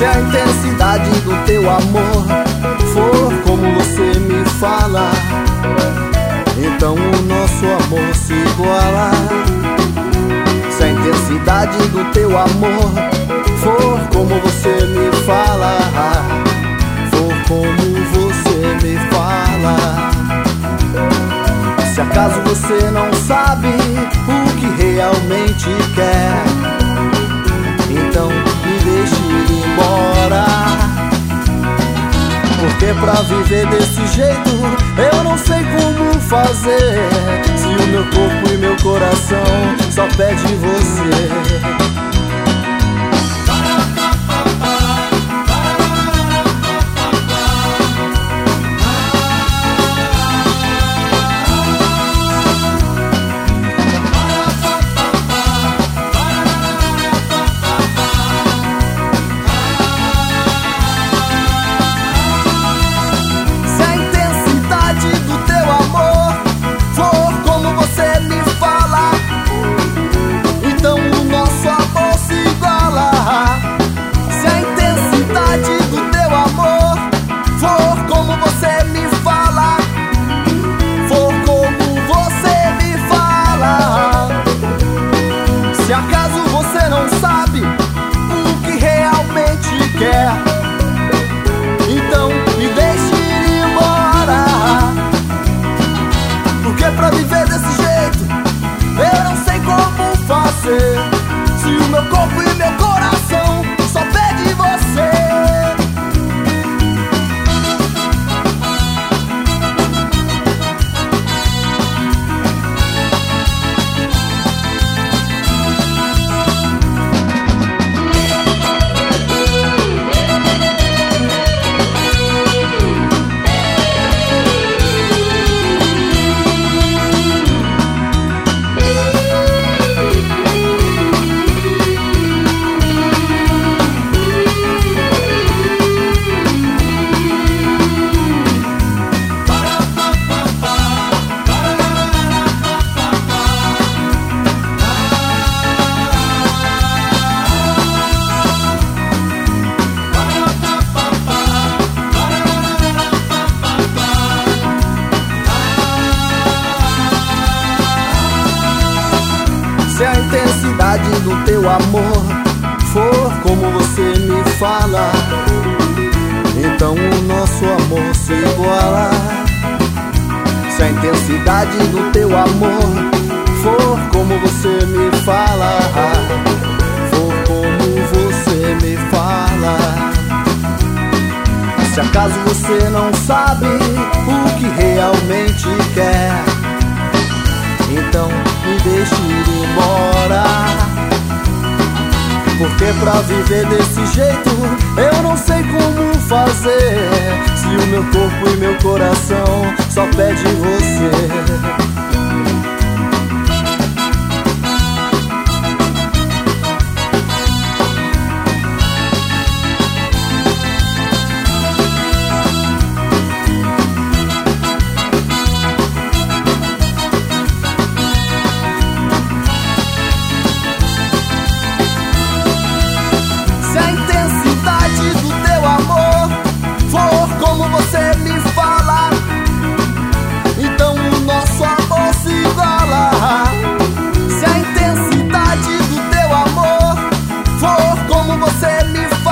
Se a intensidade do teu amor for como você me fala, então o nosso amor se iguala. Se a intensidade do teu amor for como você me fala, for como você me fala. Se acaso você não sabe o que realmente quer, então me deixe ir embora. Porque pra viver desse jeito eu não sei como fazer, se o meu corpo e meu coração só pede você. Se acaso você não sabe o que realmente quer, então me deixe ir embora. Porque pra viver desse jeito eu não sei como fazer, se o meu corpo e meu coração só pede você. Se a intensidade do teu amor for como você me fala, então o nosso amor se iguala. Se a intensidade do teu amor for como você me fala, for como você me fala. Se acaso você não sabe o que realmente quer, então me deixe ir embora. Porque pra viver desse jeito eu não sei como fazer, se o meu corpo e meu coração só pede você. Você me fala, então o nosso amor se iguala. Se a intensidade do teu amor for como você me fala,